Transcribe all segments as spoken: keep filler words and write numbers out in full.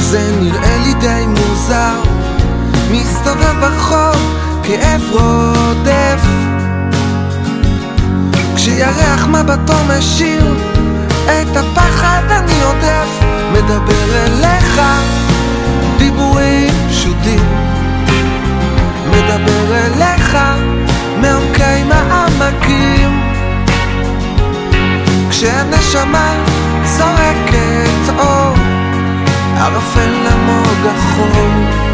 זה נראה לי די מוזר, מסתובב ברחוב כאב רודף, כשירח מבטו משאיר את הפחד אני עודף, מדבר אליך דיבורים פשוטים, מדבר אליך מעומקי מעמקים, כשהנשמה זורקת אור ערפל נמוג החור.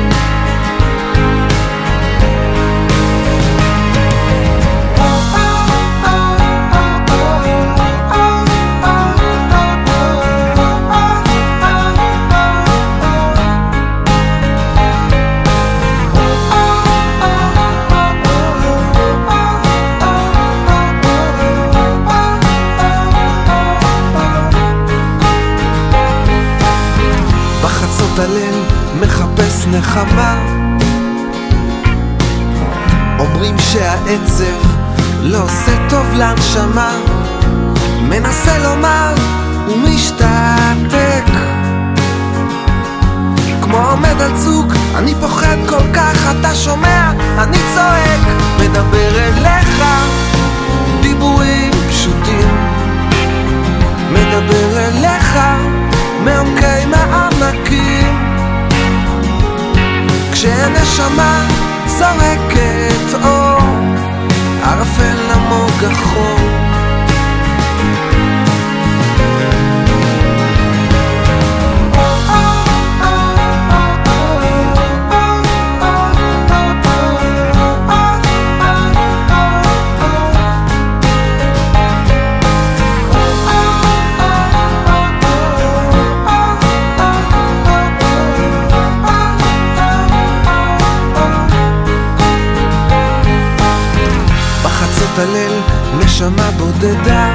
הליל מחפש נחמה, אומרים שהעצב לא עושה טוב להנשמה, מנסה לומר ומשתתק, כמו עומד על צוק אני פוחד כל כך, אתה שומע אני צועק, מדבר אליך דיבורים פשוטים, מדבר אליך מעומקי מעמקים, כשהנשמה זורקת אור ערפל נמוג החור. הליל נשמה בודדה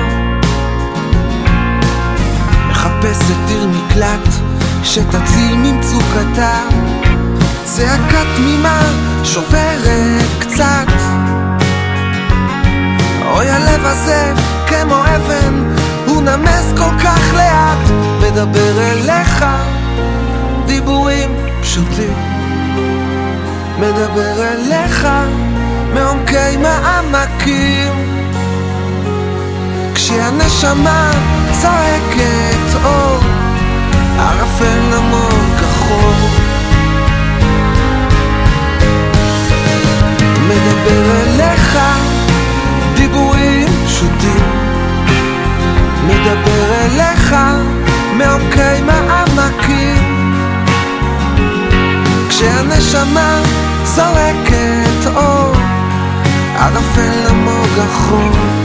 מחפשת עיר מקלט שתציל ממצוקתה, צעקה תמימה שוברת קצת, אוי הלב הזה כמו אבן הוא נמס כל כך לאט, מדבר אליך דיבורים פשוטים, מדבר אליך מעומקי מעמקים, כשהנשמה צועקת אור ערפל נמוג החור, מדבר אליך דיבורים פשוטים, מדבר אליך מעומקי מעמקים, כשהנשמה זורקת אור ערפל נמוג החור.